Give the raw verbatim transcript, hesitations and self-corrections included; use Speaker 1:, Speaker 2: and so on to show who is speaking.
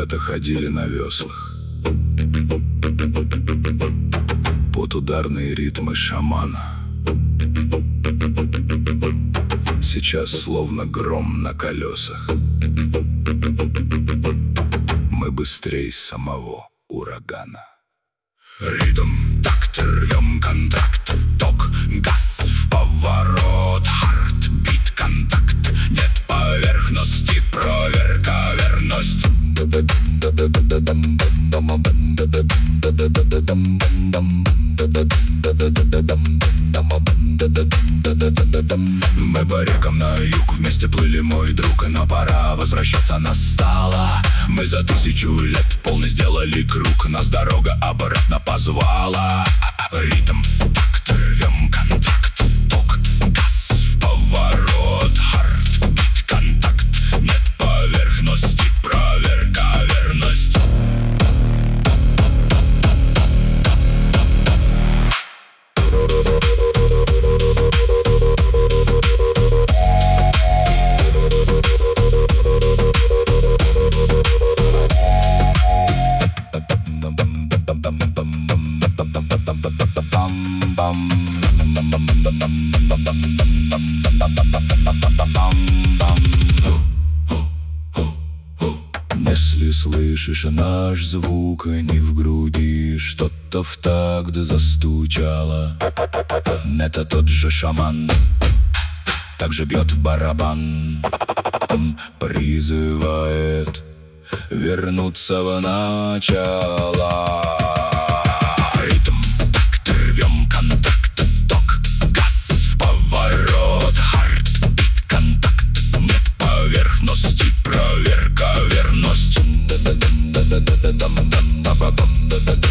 Speaker 1: когда-то ходили на веслах под ударные ритмы шамана. Сейчас словно гром на колесах. Мы быстрей самого урагана. Ритм, такт, рвем контракт, ток, газ в поворот, хартбит, контакт. Нет поверхности, проверка, верность. Мы по рекам на юг вместе плыли, мой друг, но пора возвращаться настало. Мы за тысячу лет полный сделали круг, нас дорога обратно позвала. Ритм, такт, рвем контракт, ток, газ в поворот, хартбит, контакт. Нет поверхности, проверка, верность. Если слышишь наш звук не в груди, что-то в такт застучало, это тот же шаман, также бьет в барабан, призывает вернуться в начало. Ритм, такт, рвем контакт, ток, газ в поворот, хартбит, контакт. Нет поверхности, проверка, верность.